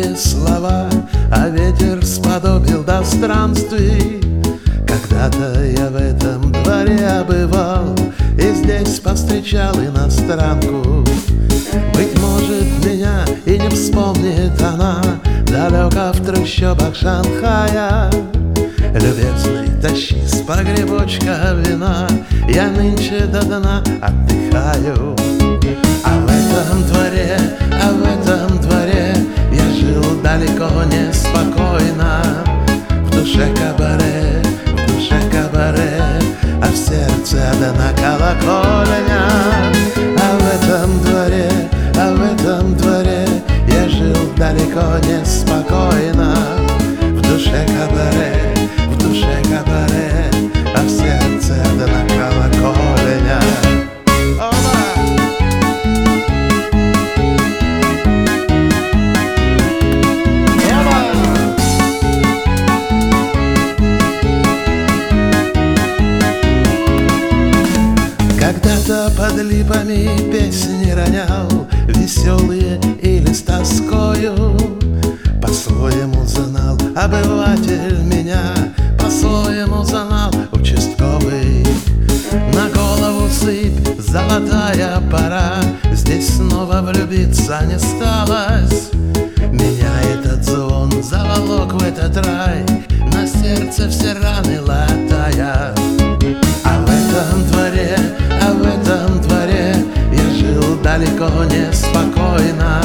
мне слова, а ветер сподобил до странствий. Когда-то я в этом дворе бывал и здесь повстречал иностранку. Быть может, меня и не вспомнит она далеко в трущобах Шанхая. Любезный, тащи с погребочка вина, я нынче до дна отдыхаю. А в этом дворе я жил далеко неспокойно. В душе кабаре, а в сердце одна колокольня. А в этом дворе я жил далеко неспокойно. В душе кабаре, а в сердце одна колокольня. Когда-то под липами песни ронял, веселые или с тоскою. По-своему знал обыватель меня, по-своему знал участковый. На голову сыпь, золотая пора, здесь снова влюбиться не сталось. Меня этот звон заволок в этот рай, на сердце все раны латая. А в этом дворе я жил далеко неспокойно.